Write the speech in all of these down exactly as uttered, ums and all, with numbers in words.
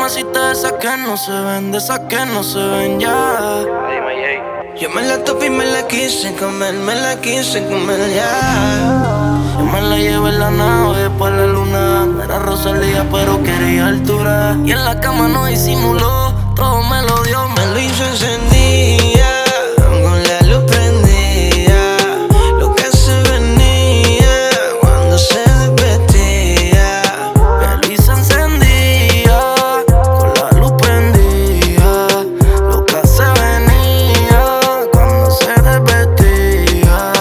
mamacita de esas que no se ven, de esas que no se ven ya. Yo me la topé y me la quise comer, me la quise comer ya. Yo me la llevé en la nave pa' la luna. Era Rosalía pero quería altura. Y en la cama no disimuló, todo me lo dio, Me lo hizo encendida, con la luz prendida. Lo que se venía cuando se desvestía. me lo hizo encendida, con la luz prendida. Lo que se venía cuando se desvestía.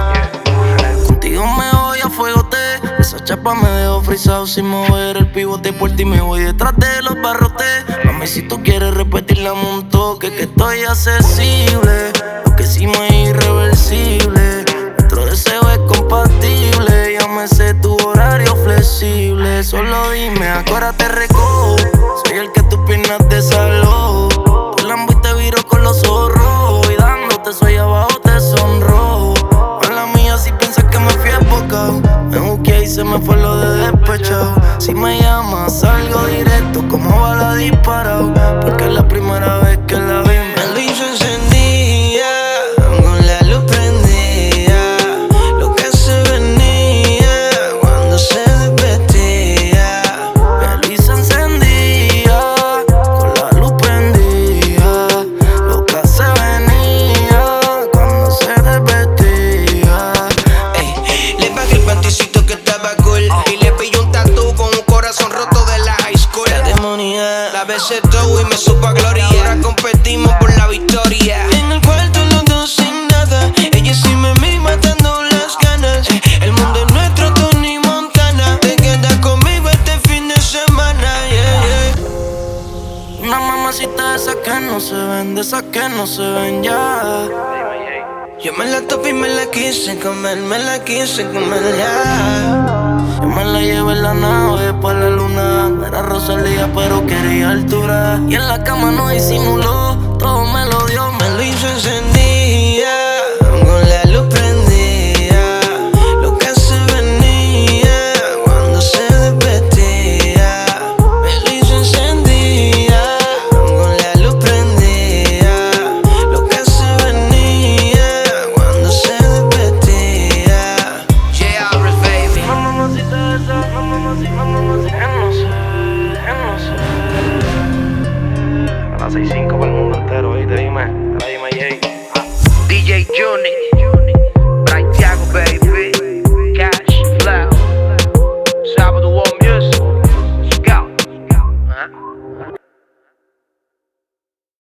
Contigo me voy a fuegote. Esa chapa me dejó frisado sin mover el pivote por ti. Me voy detrás de los barrotes. Mami, si tú quieres repetirla, un toque que estoy accesible. Lo que hicimos es irreversible. Nuestro deseo es compatible. Ya me sé tu horario flexible. Solo dime a qué hora te recojo. Soy el que tus piernas desalojo. Tu lambo y te viro con los ojos rojos. Y dándote soy abajo te sonrojo. Mala mía si piensas que me fui embocado. Me busqué y se me fue lo de despechado. Si me llamas salgo directo como bala disparado. Porque es la primera vez que la vi. Me lo hizo encendida, con la luz prendida. Lo que se venía cuando se desvestía. Me lo hizo encendida, con la luz prendida. Lo que se venía cuando se desvestía. Ey, le pagué el panticito que estaba cool y le pillé un tatu con un corazón roto de la high school. La demonía, la besé todo y me supo a gloria. Ahora competimos por la victoria. En el cuarto los dos sin nada. Ella encima de mí matando las ganas. El mundo es nuestro, Tony Montana. Te quedas conmigo este fin de semana, yeah, yeah. Una mamacita de esas que no se ven, de esas que no se ven ya. Yo me la topé y me la quise comer, me la quise comer ya. Yo me la llevé en la nave pa' la luna. Era Rosalía pero quería altura. Y en la cama no disimuló, todo me lo dio. Me lo hizo encendida, con la luz prendida. Lo que se venía cuando se desvestía. Me lo hizo encendida, con la luz prendida. Lo que se venía cuando se desvestía. Yeah, baby. Mamacita de esas, mamacita, mamacita, que no sé, que no sé. A las seis cinco para el mundo entero, ¿viste? Dime.